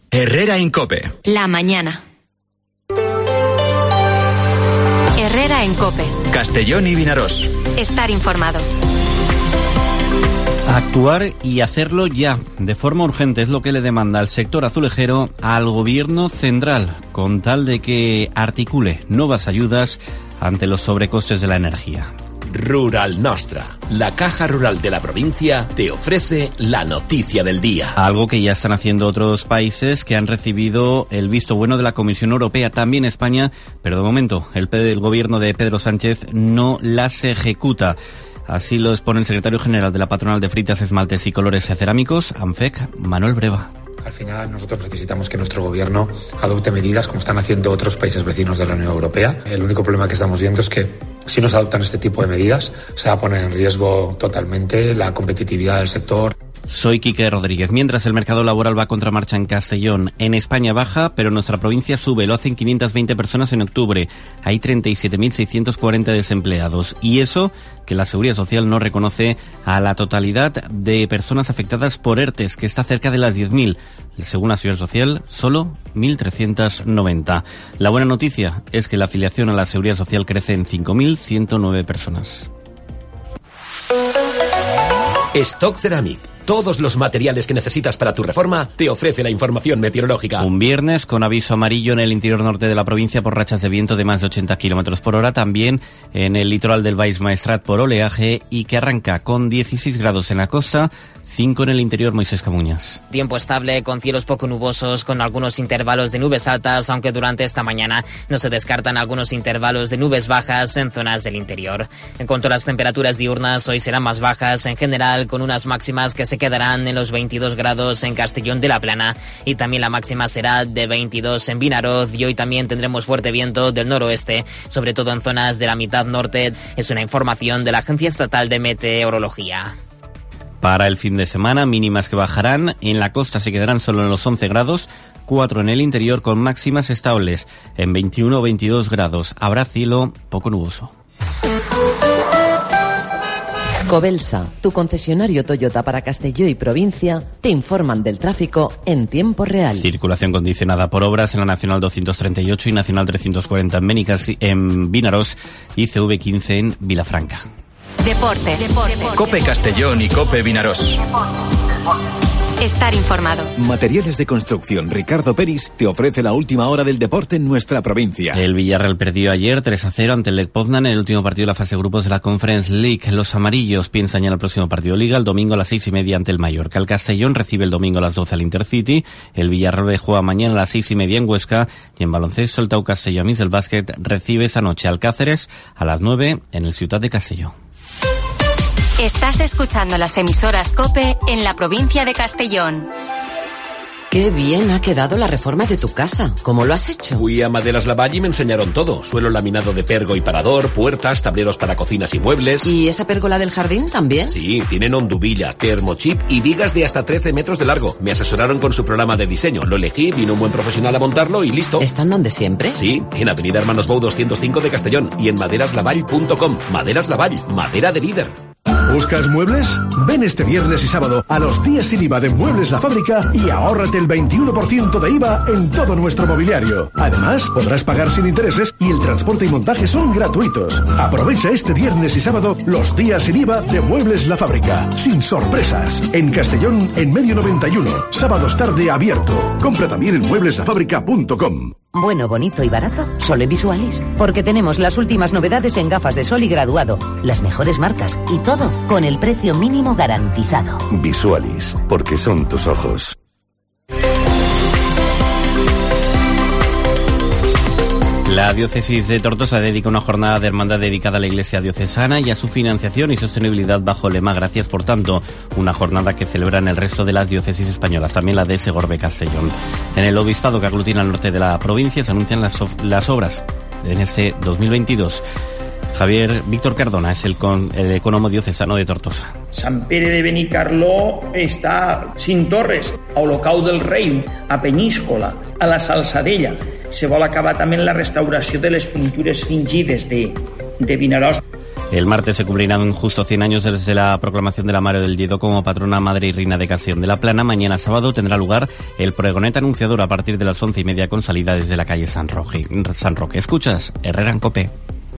Herrera en COPE. La mañana. Herrera en COPE. Castellón y Vinarós. Estar informado. Actuar y hacerlo ya, de forma urgente, es lo que le demanda el sector azulejero al Gobierno central, con tal de que articule nuevas ayudas ante los sobrecostes de la energía. Rural Nostra, la caja rural de la provincia, te ofrece la noticia del día. Algo que ya están haciendo otros países que han recibido el visto bueno de la Comisión Europea, también España, pero de momento el gobierno de Pedro Sánchez no las ejecuta. Así lo expone el secretario general de la Patronal de Fritas, Esmaltes y Colores Cerámicos, ANFEC, Manuel Breva. Al final nosotros necesitamos que nuestro gobierno adopte medidas como están haciendo otros países vecinos de la Unión Europea. El único problema que estamos viendo es que si no se adoptan este tipo de medidas se va a poner en riesgo totalmente la competitividad del sector. Soy Quique Rodríguez. Mientras el mercado laboral va a contramarcha en Castellón, en España baja, pero en nuestra provincia sube. Lo hacen 520 personas en octubre. Hay 37.640 desempleados. Y eso que la Seguridad Social no reconoce a la totalidad de personas afectadas por ERTES, que está cerca de las 10.000. Según la Seguridad Social, solo 1.390. La buena noticia es que la afiliación a la Seguridad Social crece en 5.109 personas. Stock Ceramic. Todos los materiales que necesitas para tu reforma te ofrece la información meteorológica. Un viernes con aviso amarillo en el interior norte de la provincia por rachas de viento de más de 80 kilómetros por hora. También en el litoral del Baix Maestrat por oleaje y que arranca con 16 grados en la costa, 5 en el interior. Moisés Camuñas. Tiempo estable con cielos poco nubosos, con algunos intervalos de nubes altas, aunque durante esta mañana no se descartan algunos intervalos de nubes bajas en zonas del interior. En cuanto a las temperaturas diurnas, hoy serán más bajas en general, con unas máximas que se quedarán en los 22 grados en Castellón de la Plana, y también la máxima será de 22 en Vinaroz, y hoy también tendremos fuerte viento del noroeste, sobre todo en zonas de la mitad norte. Es una información de la Agencia Estatal de Meteorología. Para el fin de semana, mínimas que bajarán, en la costa se quedarán solo en los 11 grados, 4 en el interior con máximas estables en 21 o 22 grados. Habrá cielo poco nuboso. Cobelsa, tu concesionario Toyota para Castelló y provincia, te informan del tráfico en tiempo real. Circulación condicionada por obras en la Nacional 238 y Nacional 340 en Bénicas, en Vinarós, y CV15 en Vilafranca. Deportes. COPE Castellón y COPE Vinarós. Estar informado. Materiales de construcción Ricardo Peris te ofrece la última hora del deporte en nuestra provincia. El Villarreal perdió ayer 3-0 ante el Lech Poznan en el último partido de la fase de grupos de la Conference League. Los amarillos piensan ya en el próximo partido de Liga, el domingo a las 6:30 ante el Mallorca. El Castellón recibe el domingo a las 12 al Intercity. El Villarreal juega mañana a las 6:30 en Huesca. Y en baloncesto, el Tau Castelló Amis del básquet recibe esa noche al Cáceres a las 9 en el Ciutat de Castelló. Estás escuchando las emisoras COPE en la provincia de Castellón. Qué bien ha quedado la reforma de tu casa. ¿Cómo lo has hecho? Fui a Maderas Lavalle y me enseñaron todo. Suelo laminado de pergo y parador, puertas, tableros para cocinas y muebles. ¿Y esa pérgola del jardín también? Sí, tienen hondubilla, termochip y vigas de hasta 13 metros de largo. Me asesoraron con su programa de diseño. Lo elegí, vino un buen profesional a montarlo y listo. ¿Están donde siempre? Sí, en Avenida Hermanos Bou 205 de Castellón y en maderaslavall.com. Maderas Lavall, madera de líder. ¿Buscas muebles? Ven este viernes y sábado a los días sin IVA de Muebles La Fábrica y ahórrate el 21% de IVA en todo nuestro mobiliario. Además, podrás pagar sin intereses y el transporte y montaje son gratuitos. Aprovecha este viernes y sábado los días sin IVA de Muebles La Fábrica. Sin sorpresas. En Castellón, en Medio 91. Sábados tarde abierto. Compra también en muebleslafábrica.com. Bueno, bonito y barato, solo en Visualis. Porque tenemos las últimas novedades en gafas de sol y graduado, las mejores marcas y todo con el precio mínimo garantizado. Visualis, porque son tus ojos. La diócesis de Tortosa dedica una jornada de hermandad dedicada a la Iglesia diocesana y a su financiación y sostenibilidad bajo el lema Gracias por tanto, una jornada que celebran el resto de las diócesis españolas, también la de Segorbe Castellón. En el obispado que aglutina al norte de la provincia se anuncian las obras en este 2022. Víctor Cardona es el ecónomo diocesano de Tortosa. Sant Pere de Benicarló està sin torres, a Olocau del Rei, a Penyíscola, a la Salzadella. Se vol acabar també la restauració de les pintures fingides de Vinaròs. El martes se cumplirán justo 100 años desde la proclamación de la Mare del Lledó como patrona, madre y reina de Castellón de la Plana. Mañana sábado tendrá lugar el pregonet anunciador a partir de las 11:30 con salida desde la calle San Roque. Escuchas Herrera en COPE.